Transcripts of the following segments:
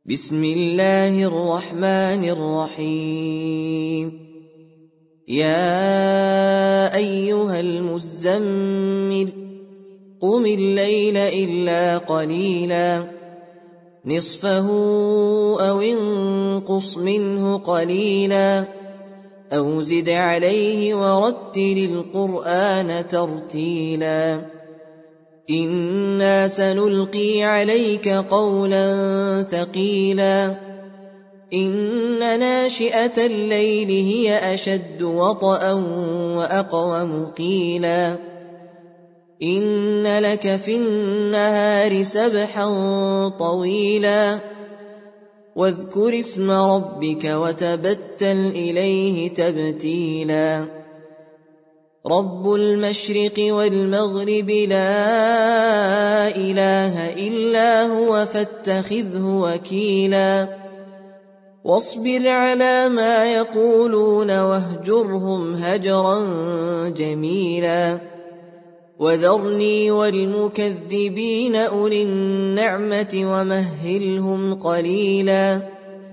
بسم الله الرحمن الرحيم. يا أيها المزمل قم الليل إلا قليلا نصفه أو انقص منه قليلا أو زد عليه ورتل القرآن ترتيلا إنا سنلقي عليك قولا ثقيلا إن ناشئة الليل هي أشد وطئا وأقوم قيلا إن لك في النهار سبحا طويلا واذكر اسم ربك وتبتل إليه تبتيلا رب المشرق والمغرب لا إله إلا هو فاتخذه وكيلا واصبر على ما يقولون واهجرهم هجرا جميلا وذرني والمكذبين أولي النعمة ومهلهم قليلا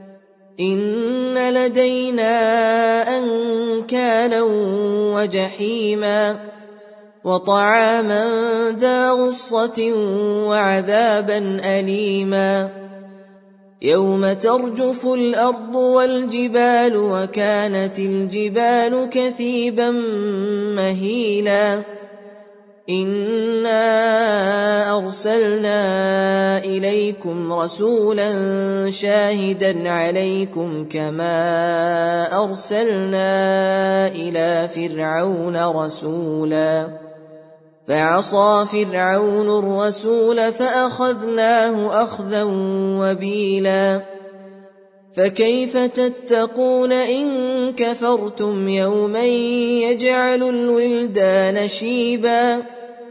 إن لدينا أنكالا وجحيما وطعاما ذا غصة وعذابا أليما يوم ترجف الأرض والجبال وكانت الجبال كثيبا مهيلا إنا أرسلنا إليكم رسولا شاهدا عليكم كما أرسلنا إلى فرعون رسولا فعصى فرعون الرسول فأخذناه أخذا وبيلا فكيف تتقون إن كفرتم يوما يجعل الولدان شيبا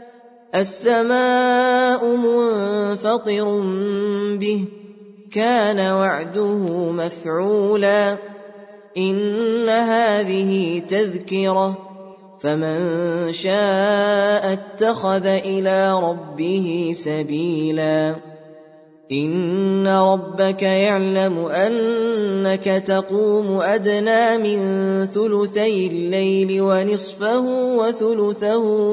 السماء منفطر به كان وعده مفعولا إن هذه تذكرة فمن شاء اتخذ إلى ربه سبيلا إن ربك يعلم أنك تقوم أدنى من ثلثي الليل ونصفه وثلثه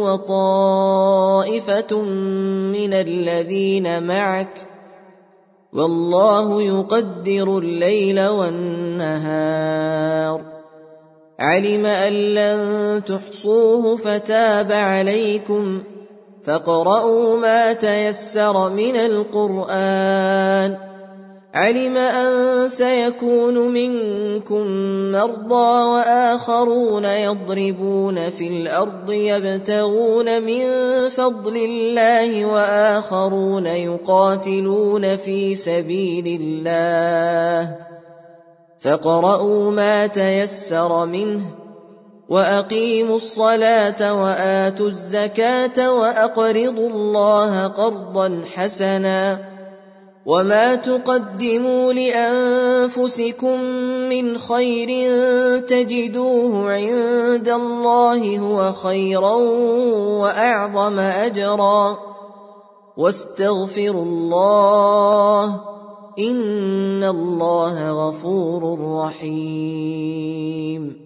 وطائفة من الذين معك والله يقدر الليل والنهار علم أن لن تحصوه فتاب عليكم فاقرؤوا ما تيسر من القرآن علم أن سيكون منكم مرضى وآخرون يضربون في الأرض يبتغون من فضل الله وآخرون يقاتلون في سبيل الله فاقرؤوا ما تيسر منه وأقيموا الصلاة وآتوا الزكاة وأقرضوا الله قرضا حسنا وما تقدموا لأنفسكم من خير تجدوه عند الله هو خيرا وأعظم أجرا واستغفروا الله إن الله غفور رحيم